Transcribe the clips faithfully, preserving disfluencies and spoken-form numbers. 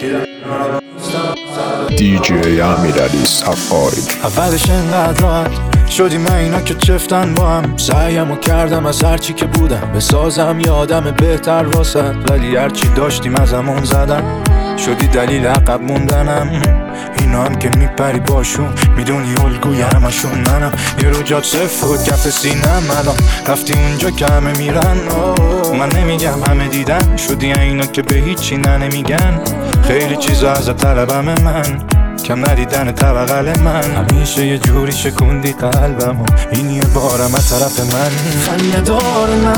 دی جی امیرعلی صفاری. اولش انقدر راحت شدیم اینا که چفتن با هم، سعیمو کردم از هرچی که بودم بسازم یه آدم بهتر واسد، ولی هرچی داشتیم از همون زدن شدی دلیل عقب موندنم. اینا هم که میپری باشون میدونی الگوی همشون منم، یه رو جات صفر و کف سینم الان رفتی اونجا که همه میرن. من نمیگم همه دیدن شدی اینا که به هیچی نه نمیگن، خیلی چیزا از طلبم من کم ندیدن توقل من، همیشه یه جوری شکوندی قلبم و این یه بارم از طرف من. خنده دار نه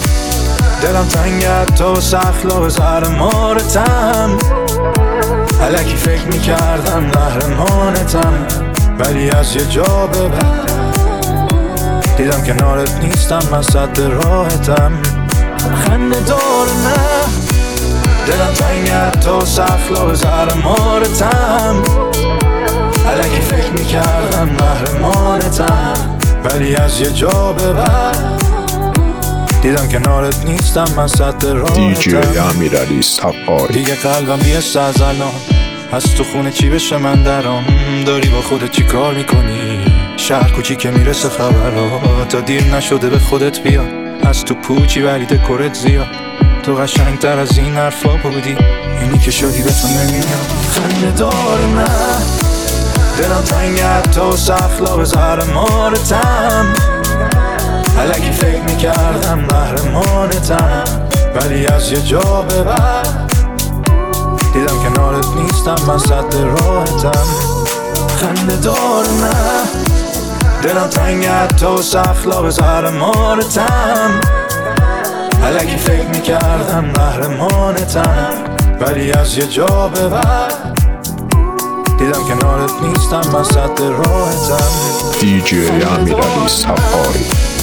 دلم تنگت تو سخلا زهر مارتم، الکی فکر میکردم قهرمانتم، ولی از یه جا به بعد دیدم کنارت نیستم، من صد راحتم. خنده دار نه دلم تنگت تو سخلا زهر مارتم، الکی فکر میکردم قهرمانتم، ولی از یه جا به بعد دیدم کنارت نیستم، من صد راحتم. دی جی امیرعلی صفاری. دیگه قلبم بیست از الان از تو خونه چی بشه من درام، داری با خودت چی کار میکنی؟ شهر کوچی که میرسه خبرها تا دیر نشده به خودت بیا، از تو پوچی ولی دکورت زیاد، تو قشنگتر از این حرفا بودی، اینی که شدی به تو نمیاد. خنده دار نه دلم تنگت تو سخلا زهر مارتم، الکی فکر میکردم قهرمانتم، ولی از یه جا به بعد دیدم کنارت نیستم، من صد راحتم. خنده دار نه دلم تنگت تو سخلا زهر مارتم، الکی فکر میکردم قهرمانتم، ولی از یه جا به بعد دیدم کنارت نیستم، من صد راحتم. دی جی امیرعلی صفاری.